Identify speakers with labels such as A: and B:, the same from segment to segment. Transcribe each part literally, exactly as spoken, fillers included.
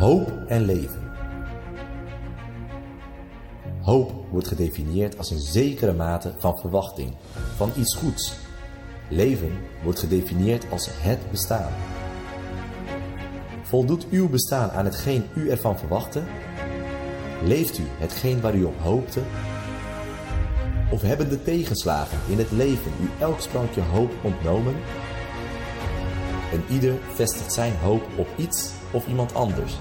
A: Hoop en leven. Hoop wordt gedefinieerd als een zekere mate van verwachting, van iets goeds. Leven wordt gedefinieerd als het bestaan. Voldoet uw bestaan aan hetgeen u ervan verwachtte? Leeft u hetgeen waar u op hoopte? Of hebben de tegenslagen in het leven u elk sprankje hoop ontnomen? En ieder vestigt zijn hoop op iets of iemand anders.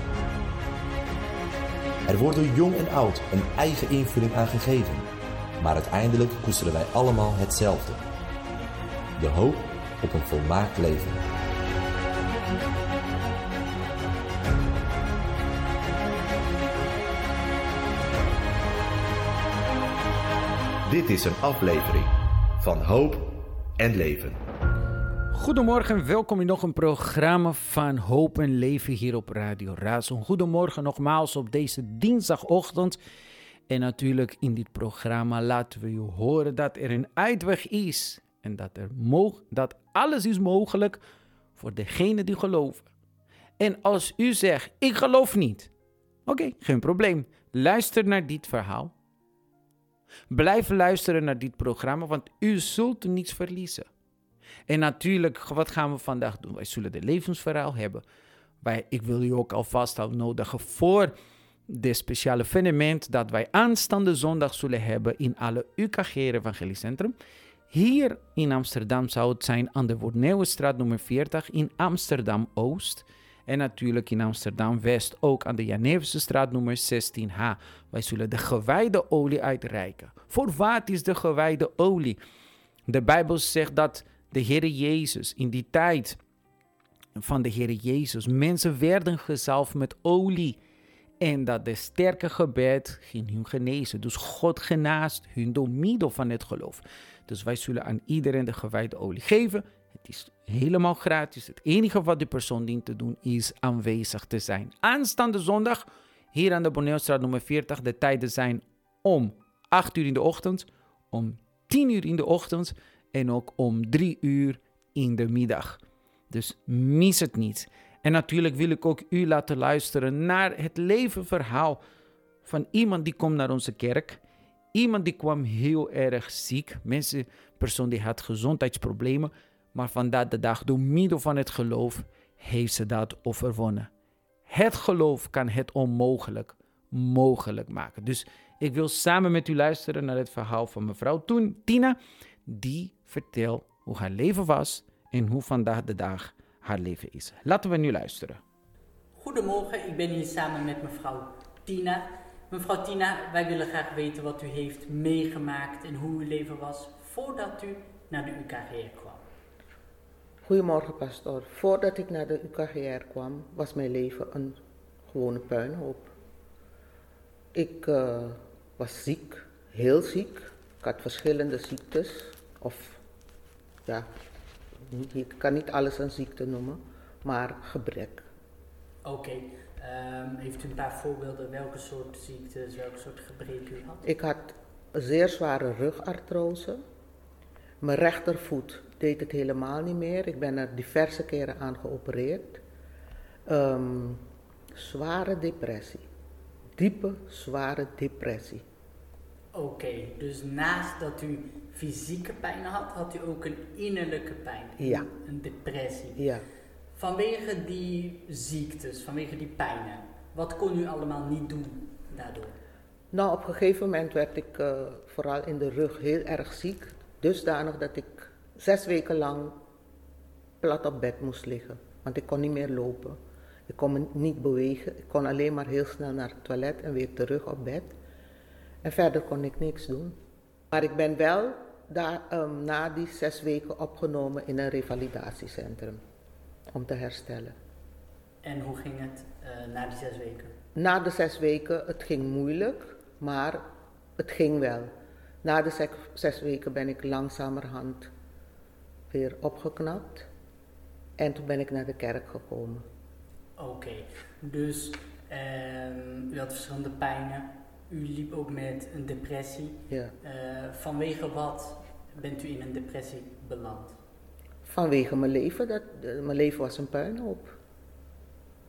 A: Er wordt door jong en oud een eigen invulling aan gegeven, maar uiteindelijk koesteren wij allemaal hetzelfde. De hoop op een volmaakt leven. Dit is een aflevering van Hoop en Leven.
B: Goedemorgen, welkom in nog een programma van Hoop en Leven hier op Radio Razo. Goedemorgen nogmaals op deze dinsdagochtend. En natuurlijk in dit programma laten we u horen dat er een uitweg is. En dat, er mo- dat alles is mogelijk voor degenen die geloven. En als u zegt, ik geloof niet. Oké, okay, geen probleem. Luister naar dit verhaal. Blijf luisteren naar dit programma, want u zult niets verliezen. En natuurlijk, wat gaan we vandaag doen? Wij zullen de levensverhaal hebben. Wij, ik wil u ook alvast uitnodigen voor dit speciale evenement dat wij aanstaande zondag zullen hebben in alle U K G Evangeliecentrum. Hier in Amsterdam zou het zijn aan de Worneuwenstraat nummer veertig in Amsterdam-Oost. En natuurlijk in Amsterdam-West ook aan de Janevesestraat nummer zestien H. Wij zullen de gewijde olie uitreiken. Voor wat is de gewijde olie? De Bijbel zegt dat de Heer Jezus in die tijd van de Heer Jezus mensen werden gezalfd met olie. En dat de sterke gebed ging hun genezen. Dus God genaast hun door middel van het geloof. Dus wij zullen aan iedereen de gewijde olie geven. Het is helemaal gratis. Het enige wat de persoon dient te doen is aanwezig te zijn. Aanstaande zondag hier aan de Worneuwenstraat nummer veertig. De tijden zijn om acht uur in de ochtend, om tien uur in de ochtend en ook om drie uur in de middag. Dus mis het niet. En natuurlijk wil ik ook u laten luisteren naar het levenverhaal van iemand die komt naar onze kerk. Iemand die kwam heel erg ziek. Mensen, persoon die had gezondheidsproblemen. Maar vandaag de dag, door middel van het geloof, heeft ze dat overwonnen. Het geloof kan het onmogelijk mogelijk maken. Dus ik wil samen met u luisteren naar het verhaal van mevrouw Tina. Die vertelt hoe haar leven was en hoe vandaag de dag haar leven is. Laten we nu luisteren.
C: Goedemorgen, ik ben hier samen met mevrouw Tina. Mevrouw Tina, wij willen graag weten wat u heeft meegemaakt en hoe uw leven was voordat u naar de U K G R kwam.
D: Goedemorgen, pastoor. Voordat ik naar de U K G R kwam, was mijn leven een gewone puinhoop. Ik uh, was ziek, heel ziek. Ik had verschillende ziektes. Of, ja, ik kan niet alles een ziekte noemen, maar gebrek.
C: Oké, okay. um, heeft u een paar voorbeelden welke soort ziektes, welke soort gebreken u had?
D: Ik had een zeer zware rugartrose. Mijn rechtervoet deed het helemaal niet meer. Ik ben er diverse keren aan geopereerd. Um, zware depressie. Diepe, zware depressie.
C: Oké, okay, dus naast dat u fysieke pijn had, had u ook een innerlijke pijn.
D: Ja.
C: Een depressie.
D: Ja.
C: Vanwege die ziektes, vanwege die pijnen, wat kon u allemaal niet doen daardoor?
D: Nou, op een gegeven moment werd ik uh, vooral in de rug heel erg ziek. Dusdanig dat ik zes weken lang plat op bed moest liggen. Want ik kon niet meer lopen. Ik kon me niet bewegen. Ik kon alleen maar heel snel naar het toilet en weer terug op bed. En verder kon ik niks doen. Maar ik ben wel daar, um, na die zes weken opgenomen in een revalidatiecentrum. Om te herstellen.
C: En hoe ging het uh, na die zes weken?
D: Na de zes weken, het ging moeilijk, maar het ging wel. Na de zes, zes weken ben ik langzamerhand weer opgeknapt. En toen ben ik naar de kerk gekomen.
C: Oké, okay. Dus um, u had verschillende pijnen. U liep ook met een depressie.
D: Ja.
C: Uh, vanwege wat bent u in een depressie beland?
D: Vanwege mijn leven. Dat, uh, mijn leven was een puinhoop.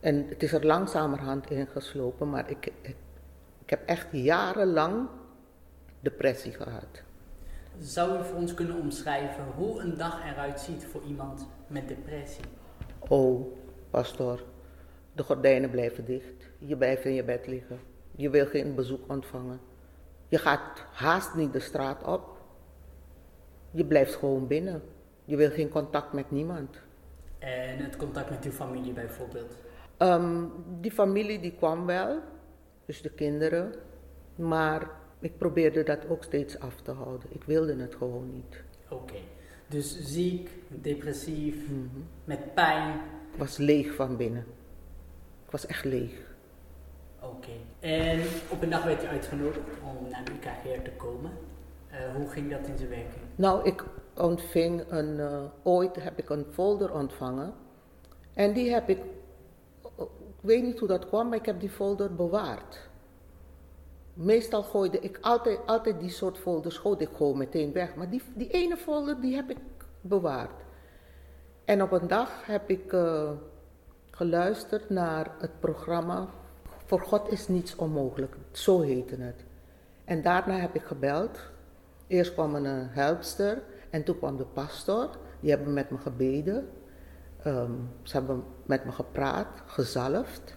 D: En het is er langzamerhand ingeslopen, maar ik, ik, ik heb echt jarenlang depressie gehad.
C: Zou u voor ons kunnen omschrijven hoe een dag eruit ziet voor iemand met depressie?
D: Oh, pastoor, de gordijnen blijven dicht. Je blijft in je bed liggen. Je wil geen bezoek ontvangen. Je gaat haast niet de straat op. Je blijft gewoon binnen. Je wil geen contact met niemand.
C: En het contact met uw familie bijvoorbeeld?
D: Um, die familie die kwam wel, dus de kinderen, maar ik probeerde dat ook steeds af te houden. Ik wilde het gewoon niet.
C: Oké, okay. Dus ziek, depressief,
D: Mm-hmm.
C: met pijn.
D: Ik was leeg van binnen. Ik was echt leeg.
C: Oké, okay. En op een dag werd u uitgenodigd om naar de U K G R te komen. Uh, hoe ging dat in zijn werking?
D: Nou, ik ontving een, uh, ooit heb ik een folder ontvangen. En die heb ik, ik weet niet hoe dat kwam, maar ik heb die folder bewaard. Meestal gooide ik altijd, altijd die soort folders gooide ik gewoon meteen weg. Maar die, die ene folder, die heb ik bewaard. En op een dag heb ik uh, geluisterd naar het programma Voor God is niets onmogelijk. Zo heette het. En daarna heb ik gebeld. Eerst kwam een helpster en toen kwam de pastor. Die hebben met me gebeden. Um, ze hebben met me gepraat, gezalfd.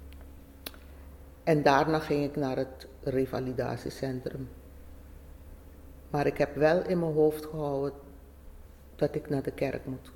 D: En daarna ging ik naar het revalidatiecentrum. Maar ik heb wel in mijn hoofd gehouden dat ik naar de kerk moet.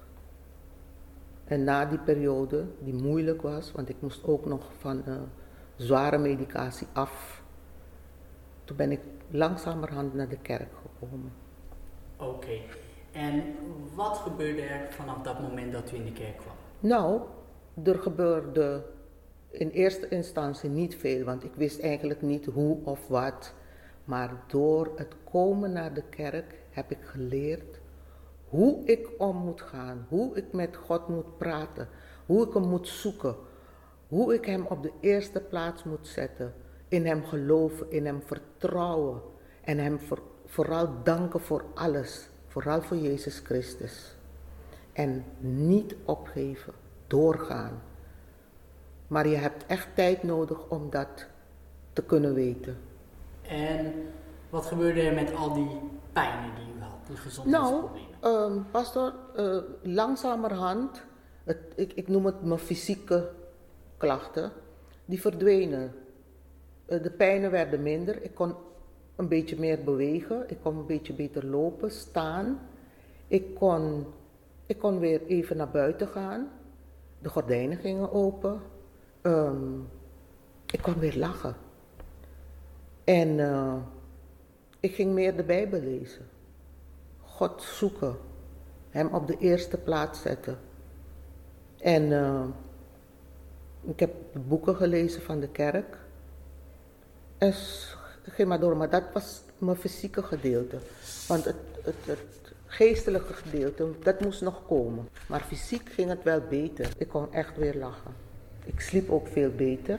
D: En na die periode, die moeilijk was, want ik moest ook nog van uh, zware medicatie af. Toen ben ik langzamerhand naar de kerk gekomen.
C: Oké, okay. En wat gebeurde er vanaf dat moment dat u in de kerk kwam?
D: Nou, er gebeurde in eerste instantie niet veel, want ik wist eigenlijk niet hoe of wat. Maar door het komen naar de kerk heb ik geleerd hoe ik om moet gaan, hoe ik met God moet praten, hoe ik hem moet zoeken, hoe ik hem op de eerste plaats moet zetten, in hem geloven, in hem vertrouwen en hem voor, vooral danken voor alles, vooral voor Jezus Christus. En niet opgeven, doorgaan. Maar je hebt echt tijd nodig om dat te kunnen weten.
C: En wat gebeurde er met al die pijnen die u had, die gezondheidsproblemen?
D: Nou, uh, pastor, uh, langzamerhand, het, ik, ik noem het mijn fysieke klachten, die verdwenen. Uh, de pijnen werden minder, ik kon een beetje meer bewegen, ik kon een beetje beter lopen, staan. Ik kon, ik kon weer even naar buiten gaan, de gordijnen gingen open, um, ik kon weer lachen. En uh, ik ging meer de Bijbel lezen. God zoeken. Hem op de eerste plaats zetten. En uh, ik heb de boeken gelezen van de kerk. En ging maar door. Maar dat was mijn fysieke gedeelte. Want het, het, het geestelijke gedeelte, dat moest nog komen. Maar fysiek ging het wel beter. Ik kon echt weer lachen. Ik sliep ook veel beter.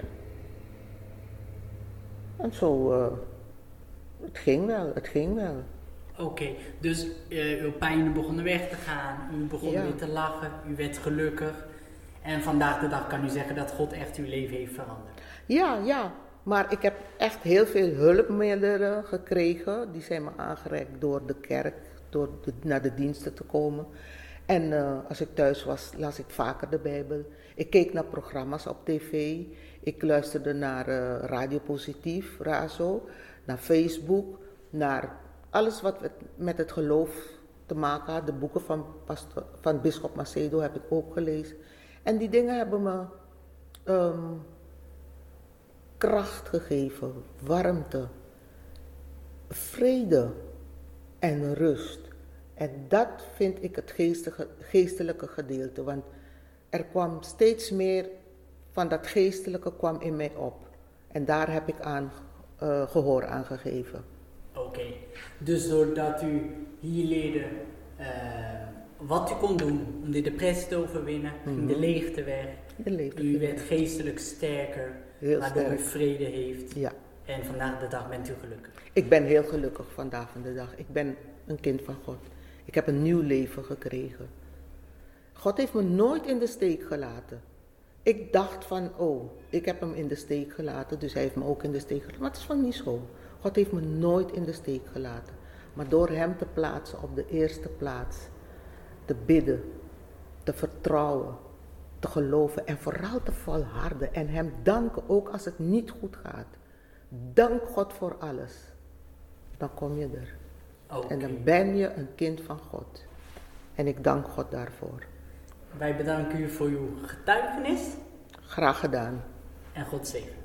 D: En zo, uh, het ging wel, het ging wel.
C: Oké, okay, dus uh, uw pijnen begonnen weg te gaan, u begon ja. weer te lachen, u werd gelukkig. En vandaag de dag kan u zeggen dat God echt uw leven heeft veranderd.
D: Ja, ja, maar ik heb echt heel veel hulpmiddelen gekregen. Die zijn me aangereikt door de kerk, door de, naar de diensten te komen. En uh, als ik thuis was, las ik vaker de Bijbel. Ik keek naar programma's op tv. Ik luisterde naar uh, Radio Positief, Razo, naar Facebook, naar alles wat met het geloof te maken had. De boeken van, pastor, van Bisschop Macedo heb ik ook gelezen. En die dingen hebben me um, kracht gegeven, warmte, vrede en rust. En dat vind ik het geestige, geestelijke gedeelte, want er kwam steeds meer van dat geestelijke kwam in mij op. En daar heb ik aan uh, gehoor aan gegeven.
C: Oké, okay. Dus doordat u hier leerde uh, wat u kon doen om de depressie te overwinnen, ging mm-hmm. de leegte weg.
D: De leegte
C: u werd weg. Geestelijk sterker,
D: heel
C: waardoor
D: sterk.
C: u vrede heeft.
D: Ja.
C: En vandaag de dag bent u gelukkig.
D: Ik ben heel gelukkig vandaag van de dag. Ik ben een kind van God. Ik heb een nieuw leven gekregen. God heeft me nooit in de steek gelaten. ik dacht van, oh, ik heb hem in de steek gelaten, dus hij heeft me ook in de steek gelaten. Maar het is van niet zo. God heeft me nooit in de steek gelaten. Maar door hem te plaatsen op de eerste plaats, te bidden, te vertrouwen, te geloven en vooral te volharden en hem danken ook als het niet goed gaat. Dank God voor alles. Dan kom je er. Okay. En dan ben je een kind van God. En ik dank God daarvoor.
C: Wij bedanken u voor uw getuigenis.
D: Graag gedaan.
C: En God zegen.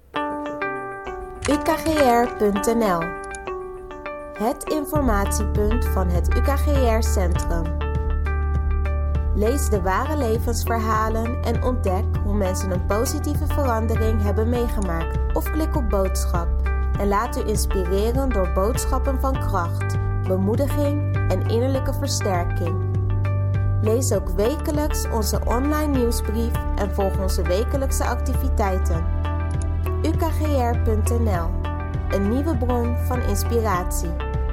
E: U K G R punt N L. Het informatiepunt van het U K G R-centrum. Lees de ware levensverhalen en ontdek hoe mensen een positieve verandering hebben meegemaakt. Of klik op boodschap en laat u inspireren door boodschappen van kracht, bemoediging en innerlijke versterking. Lees ook wekelijks onze online nieuwsbrief en volg onze wekelijkse activiteiten. U K G R punt N L. Een nieuwe bron van inspiratie.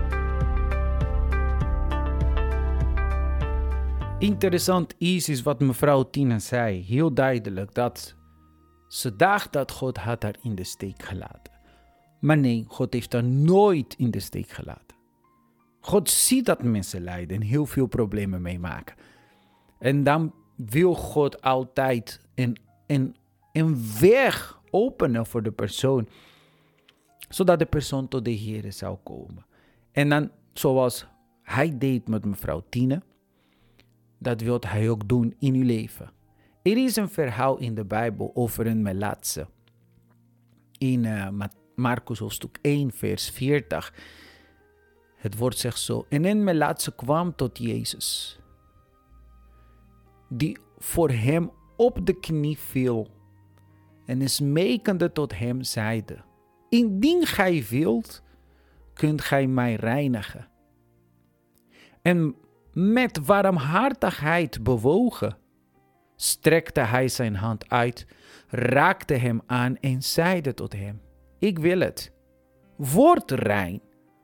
B: Interessant is, is wat mevrouw Tina zei. Heel duidelijk dat ze dacht dat God had haar in de steek gelaten. Maar nee, God heeft haar nooit in de steek gelaten. God ziet dat mensen lijden en heel veel problemen meemaken. En dan wil God altijd een, een, een weg openen voor de persoon. Zodat de persoon tot de Heer zou komen. En dan, zoals hij deed met mevrouw Tina, dat wil hij ook doen in uw leven. Er is een verhaal in de Bijbel over een melaatse. In uh, Marcus hoofdstuk één, vers veertig. Het woord zegt zo. En een melaatse kwam tot Jezus, die voor hem op de knie viel en smekende tot hem zeide: Indien gij wilt, kunt gij mij reinigen. En met warmhartigheid bewogen, strekte hij zijn hand uit, raakte hem aan en zeide tot hem: Ik wil het, word rein.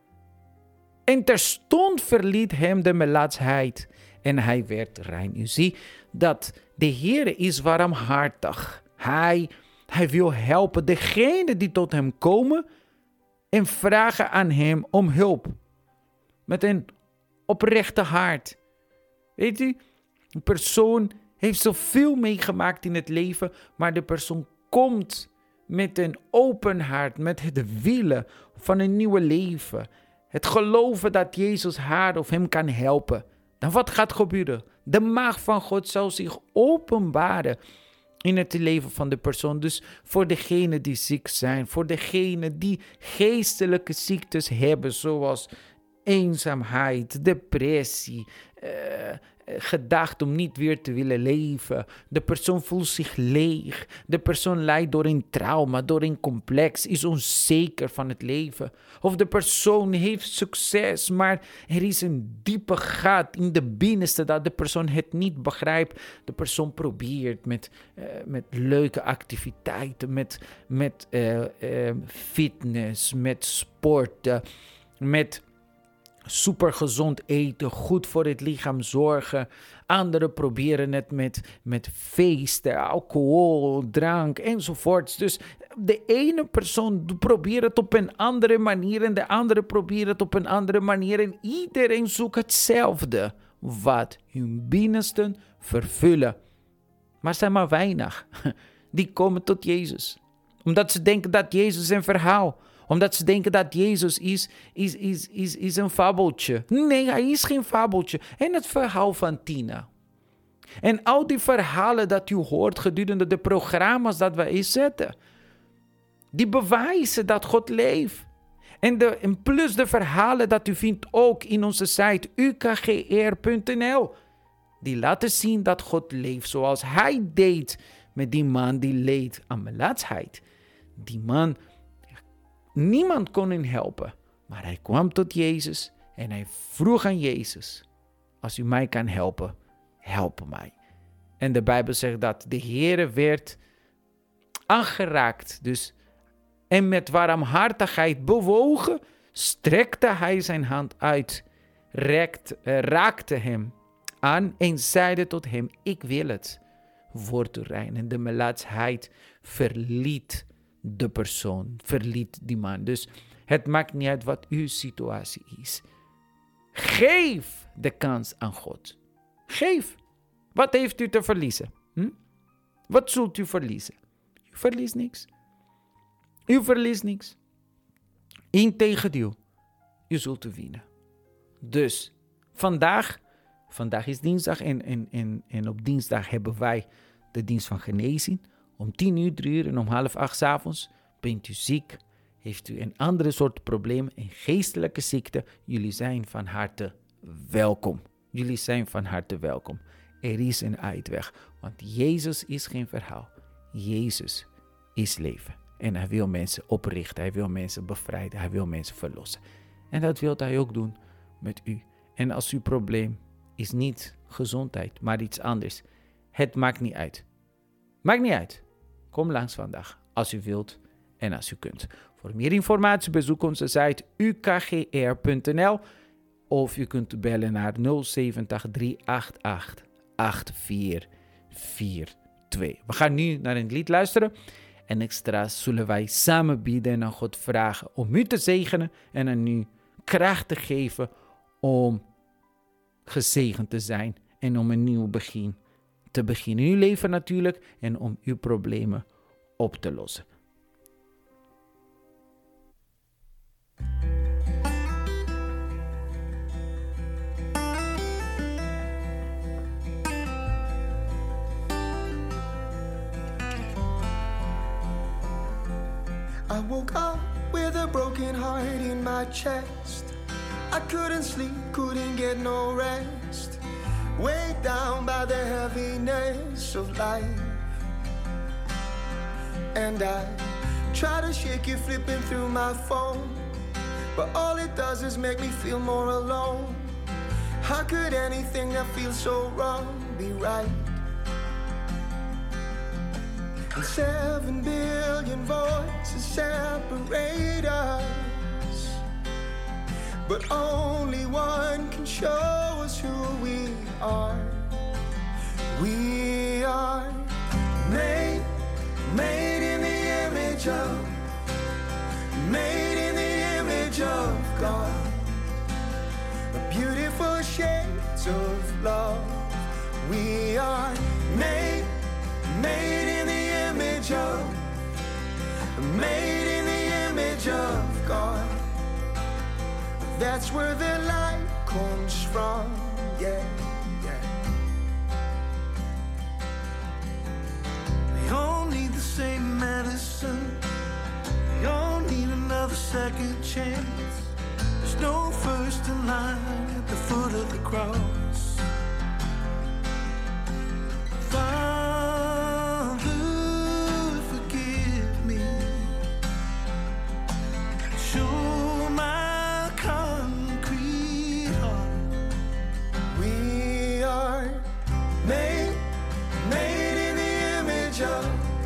B: En terstond verliet hem de melaatsheid en hij werd rein. U ziet dat de Heer is warmhartig. Hij, hij wil helpen degenen die tot hem komen en vragen aan hem om hulp. Met een oprechte hart. Weet u, een persoon heeft zoveel meegemaakt in het leven, maar de persoon komt met een open hart, met het willen van een nieuw leven. Het geloven dat Jezus haar of hem kan helpen. Dan wat gaat gebeuren? De macht van God zal zich openbaren in het leven van de persoon. Dus voor degenen die ziek zijn, voor degenen die geestelijke ziektes hebben, zoals eenzaamheid, depressie, uh, gedacht om niet weer te willen leven. De persoon voelt zich leeg. De persoon lijdt door een trauma, door een complex, is onzeker van het leven. Of de persoon heeft succes, maar er is een diepe gat in de binnenste dat de persoon het niet begrijpt. De persoon probeert met, uh, met leuke activiteiten, met, met uh, uh, fitness, met sporten, met supergezond eten, goed voor het lichaam zorgen. Anderen proberen het met, met feesten, alcohol, drank enzovoorts. Dus de ene persoon probeert het op een andere manier en de andere probeert het op een andere manier. En iedereen zoekt hetzelfde, wat hun binnensten vervullen. Maar zijn maar weinig die komen tot Jezus. Omdat ze denken dat Jezus een verhaal Omdat ze denken dat Jezus is, is, is, is, is een fabeltje. Nee, hij is geen fabeltje. En het verhaal van Tina. En al die verhalen dat u hoort gedurende de programma's dat we inzetten. Die bewijzen dat God leeft. En, de, en plus de verhalen dat u vindt ook in onze site U K G R punt N L. Die laten zien dat God leeft zoals hij deed met die man die leed aan melaatsheid. Die man, niemand kon hem helpen. Maar hij kwam tot Jezus en hij vroeg aan Jezus: als u mij kan helpen, help mij. En de Bijbel zegt dat de Heere werd aangeraakt. Dus, en met warmhartigheid bewogen, strekte hij zijn hand uit, raakte, raakte hem aan en zeide tot hem: ik wil het. wordt rein. En de melaatsheid verliet de persoon, verliet die man. Dus het maakt niet uit wat uw situatie is. Geef de kans aan God. Geef. Wat heeft u te verliezen? Hm? Wat zult u verliezen? U verliest niks. U verliest niks. Integendeel, u zult winnen. Dus vandaag, vandaag is dinsdag en, en, en, en op dinsdag hebben wij de dienst van genezing. Om tien uur, drie uur en om half acht 's avonds bent u ziek. Heeft u een andere soort probleem, een geestelijke ziekte. Jullie zijn van harte welkom. Jullie zijn van harte welkom. Er is een uitweg, want Jezus is geen verhaal. Jezus is leven. En hij wil mensen oprichten, hij wil mensen bevrijden, hij wil mensen verlossen. En dat wil hij ook doen met u. En als uw probleem is niet gezondheid, maar iets anders. Het maakt niet uit. Maakt niet uit. Kom langs vandaag, als u wilt en als u kunt. Voor meer informatie bezoek onze site u k g r punt n l of u kunt bellen naar nul zeven nul drie acht acht acht vier vier twee. We gaan nu naar een lied luisteren en extra zullen wij samen bidden en aan God vragen om u te zegenen en aan u kracht te geven om gezegend te zijn en om een nieuw begin te beginnen in uw leven natuurlijk en om uw problemen op te lossen.
F: I woke up with a broken heart in my chest. I couldn't sleep, couldn't get no rest. Weighed down by the heaviness of life. And I try to shake it, flipping through my phone, but all it does is make me feel more alone. How could anything that feels so wrong be right? And seven billion voices separate us, but only one can show us who we are. We are made, made in the image of, made in the image of God. A beautiful shades of love. We are made, made in the image of, made in the image of God. That's where the light comes from, yeah, yeah. We all need the same medicine. We all need another second chance. There's no first in line at the foot of the cross. Father, forgive me. Show my concrete heart. We are made, made in the image of,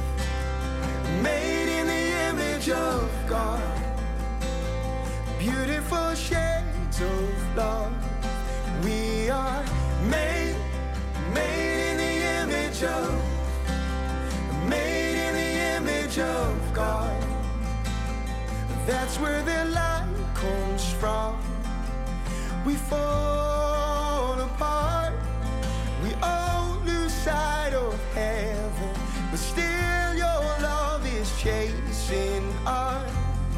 F: made in the image of God. Beautiful shades of love. We are made, made in the image of, made in the image of God. That's where the light comes from. We fall apart, we all lose sight of heaven, but still your love is chasing us.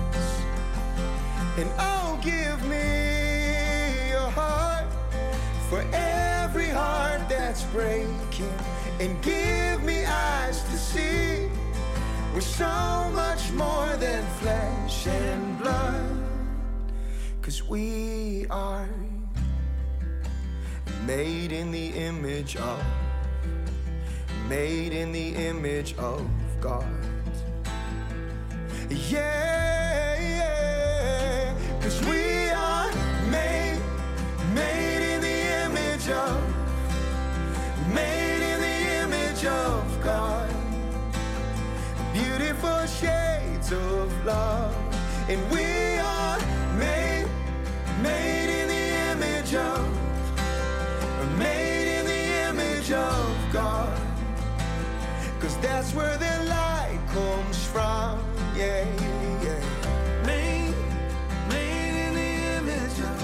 F: And oh, give me your heart for every heart that's breaking, and give me eyes to see we're so much more than flesh and blood, 'cause we are made in the image of, made in the image of God. Yeah, yeah, 'cause we are made, made in the image of, made in the image of God. Beautiful shades of love. And we are made, made in the image of, made in the image of God. that's where the light comes from. Yeah, yeah. Made, made in the image of,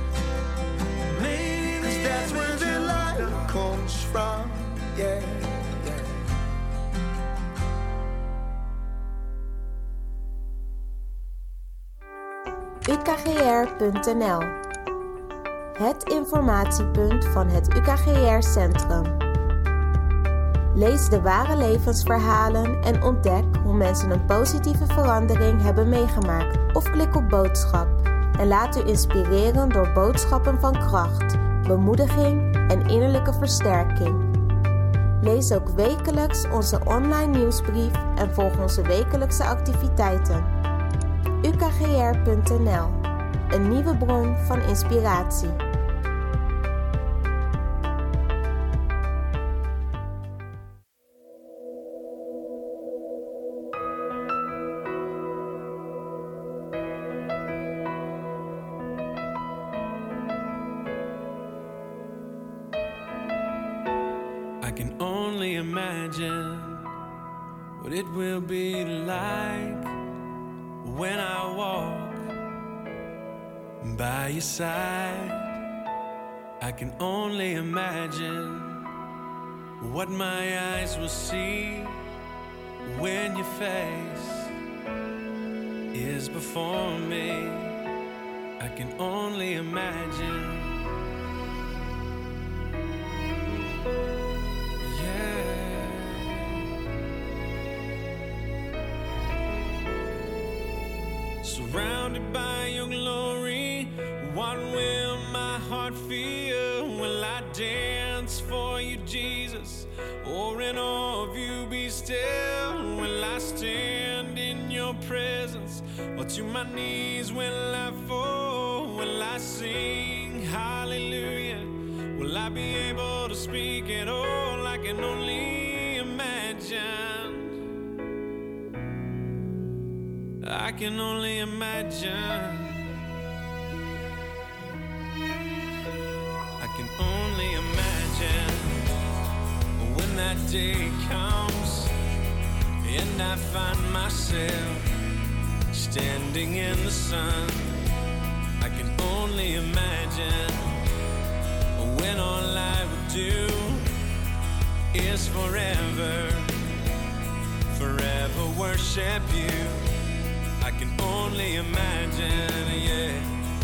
F: made in the image. That's where the light comes from. Yeah.
E: U K G R punt N L. Het informatiepunt van het U K G R-centrum. Lees de ware levensverhalen en ontdek hoe mensen een positieve verandering hebben meegemaakt. Of klik op boodschap en laat u inspireren door boodschappen van kracht, bemoediging en innerlijke versterking. Lees ook wekelijks onze online nieuwsbrief en volg onze wekelijkse activiteiten. U K G R punt N L. Een nieuwe bron van inspiratie.
G: I can only imagine what it will be like when I walk by your side. I can only imagine what my eyes will see when your face is before me. I can only imagine. Surrounded by your glory, what will my heart feel? Will I dance for you, Jesus? Or in awe of you be still? Will I stand in your presence? Or to my knees will I fall? Will I sing hallelujah? Will I be able to speak at all? I can only imagine. I can only imagine. I can only imagine when that day comes and I find myself standing in the sun. I can only imagine when all I would do is forever, forever worship you. I can only imagine, yeah.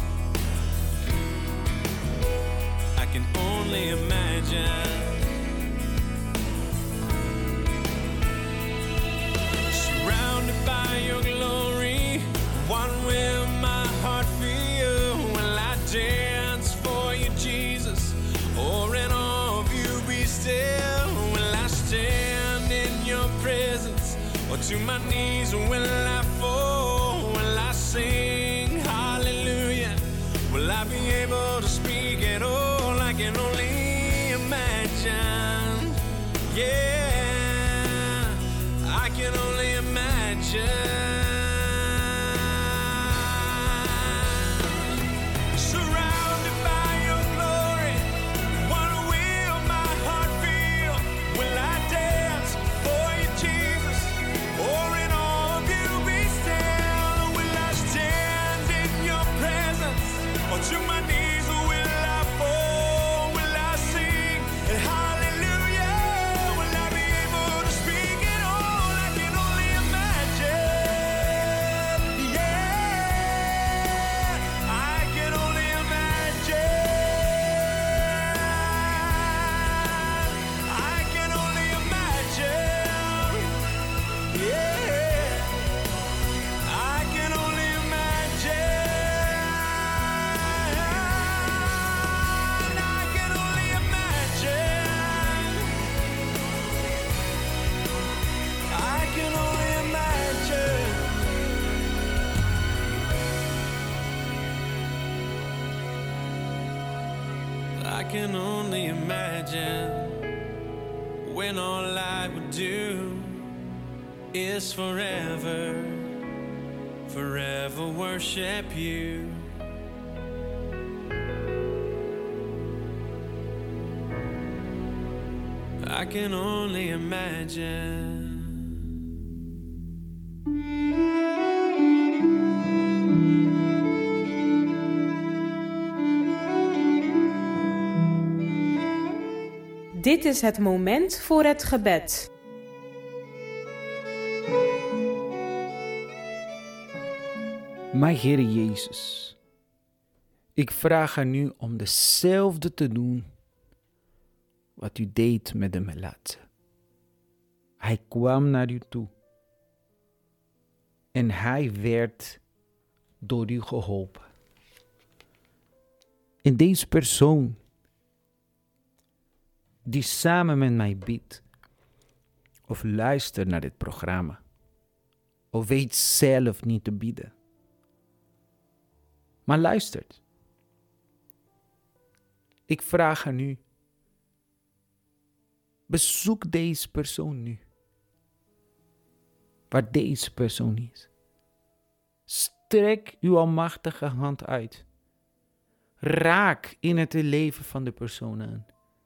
G: I can only imagine. Surrounded by your glory, what will my heart feel? Will I dance for you, Jesus? Or in awe of you be still? Will I stand in your presence? Or to my knees will I fall? Will I sing hallelujah? Will I be able to speak at all? I can only imagine. Yeah, I can only imagine. To my knees will I fall? Will I sing and hallelujah? Will I be able to speak at all? I can only imagine. Yeah, I can only imagine. I can only imagine. Yeah, I can only imagine. I can only imagine when all I would do is forever, forever worship you. I can only imagine.
H: Dit is het moment voor het gebed.
B: Mijn Heer Jezus, ik vraag aan u om dezelfde te doen wat u deed met de melaatse. Hij kwam naar u toe en hij werd door u geholpen. En deze persoon die samen met mij bidt of luistert naar dit programma of weet zelf niet te bidden, maar luistert. Ik vraag aan u, bezoek deze persoon nu. Waar deze persoon is. Strek uw almachtige hand uit. Raak in het leven van de persoon aan.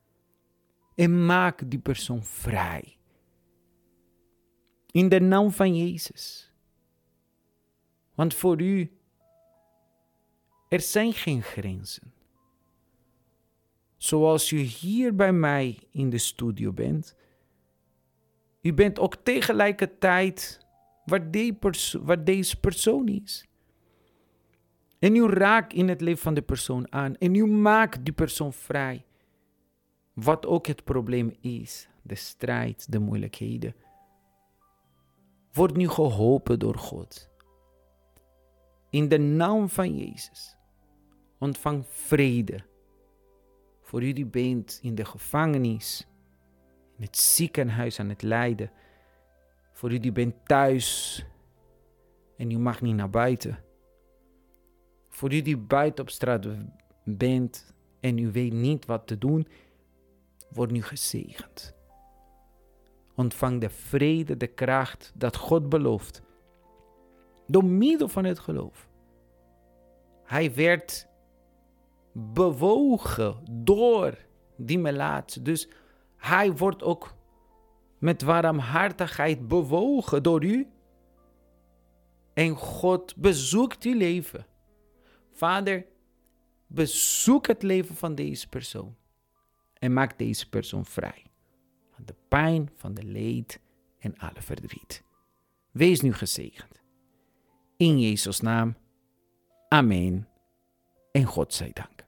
B: En maak die persoon vrij. In de naam van Jezus. Want voor u, er zijn geen grenzen. Zoals u hier bij mij in de studio bent. U bent ook tegelijkertijd waar, die perso- waar deze persoon is. En u raakt in het leven van de persoon aan. En u maakt die persoon vrij. Wat ook het probleem is. De strijd, de moeilijkheden. Wordt nu geholpen door God. In de naam van Jezus. Ontvang vrede. Voor u die bent in de gevangenis. In het ziekenhuis aan het lijden. Voor u die bent thuis. En u mag niet naar buiten. Voor u die buiten op straat bent. En u weet niet wat te doen. Wordt nu gezegend. Ontvang de vrede, de kracht dat God belooft. Door middel van het geloof. Hij werd bewogen door die melaatse. Dus hij wordt ook met warmhartigheid bewogen door u. En God bezoekt uw leven. Vader, bezoek het leven van deze persoon. En maak deze persoon vrij. Van de pijn, van de leed en alle verdriet. Wees nu gezegend. In Jezus' naam. Amen. En God zij dank.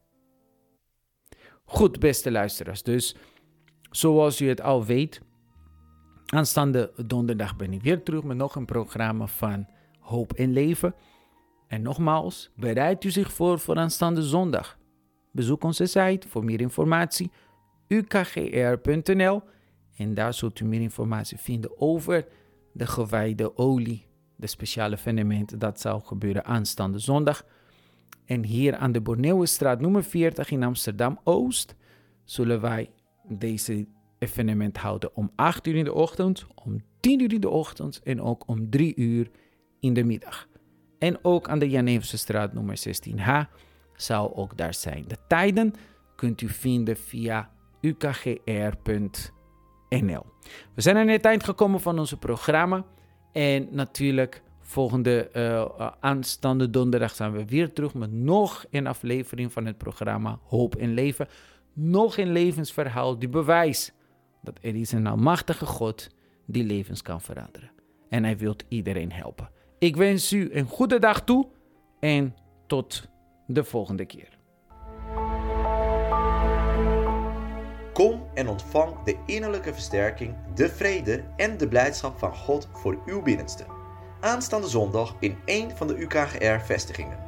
B: Goed, beste luisteraars. Dus, zoals u het al weet, aanstaande donderdag ben ik weer terug met nog een programma van Hoop en Leven. En nogmaals, bereidt u zich voor voor aanstaande zondag. Bezoek onze site voor meer informatie, u k g r punt n l. En daar zult u meer informatie vinden over de gewijde olie, de speciale evenement dat zal gebeuren aanstaande zondag. En hier aan de Borneuwenstraat nummer veertig in Amsterdam-Oost zullen wij deze evenement houden om acht uur in de ochtend, om tien uur in de ochtend en ook om drie uur in de middag. En ook aan de Jan Evensestraat nummer zestien H zal ook daar zijn. De tijden kunt u vinden via u k g r punt n l. We zijn aan het eind gekomen van onze programma. En natuurlijk volgende uh, aanstaande donderdag zijn we weer terug met nog een aflevering van het programma Hoop en Leven. Nog een levensverhaal die bewijst dat er is een almachtige God die levens kan veranderen. En hij wil iedereen helpen. Ik wens u een goede dag toe en tot de volgende keer.
A: Kom en ontvang de innerlijke versterking, de vrede en de blijdschap van God voor uw binnenste. Aanstaande zondag in één van de U K G R-vestigingen.